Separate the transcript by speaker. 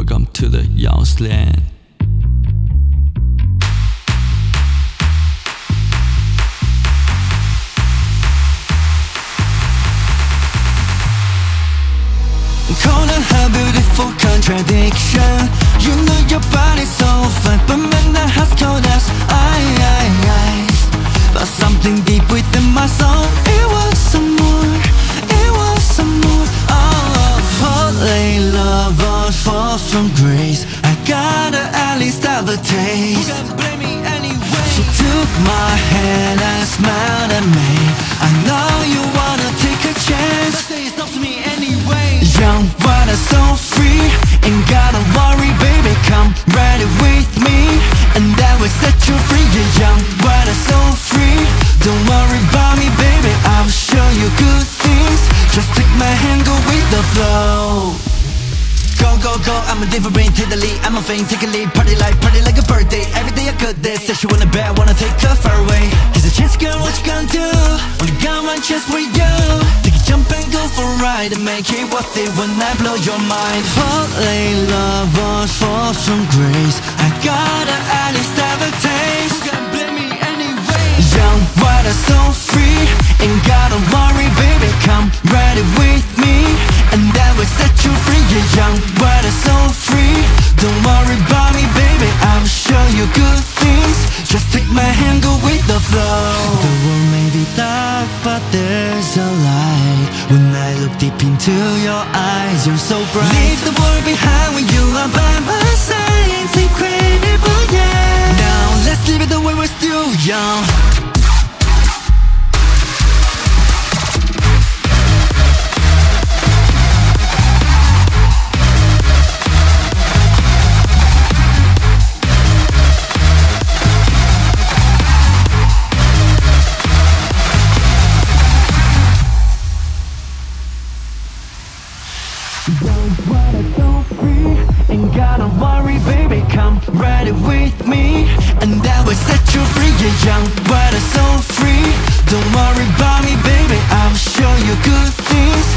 Speaker 1: Welcome to the Yao's Land.
Speaker 2: Corner her beautiful contradiction. You know your body's so fine, but man that has told us but something deep within my soul. It was some more, it was some more. Oh, falling lovers fall from grace. I gotta at least have a taste. Who can blame me anyway? She took my hand and smiled at me. I know you wanna take a chance, but say it's not to me anyway. Young, wild and so free, ain't gotta worry, baby, come ride it with me, and that will set you free. You're young, wild and so free, don't worry about me, baby, I'll show you good things. Just take my hand, go with the flow. Go, go, go, I'm a different brain, take the lead, I'm a faint, take a lead. Party like a birthday, every day I could this. Said she wanna bet, wanna take her far away. Here's a chance, girl, what you gonna do? Only got one chance for you. Take a jump and go for a ride, and make it worth it when I blow your mind. Falling lovers fall from grace. I gotta at least have a taste. Who can blame me anyway? Young, wild and so free, ain't gotta worry, baby, come ride it with me, and that will set you free. You're young, wild and so free, don't worry about me, baby, I'll show you good things. Just take my hand, go with the flow. The world may be dark, but there's a light. When I look deep into your eyes, you're so bright. Leave the world behind when you are by my side. It's incredible, yeah. Now let's live it the way we're still young. Young, wild and so free, ain't gotta worry, baby, come ride it with me, and that will set you free. You're young, wild and so free, don't worry about me, baby, I'll show you good things.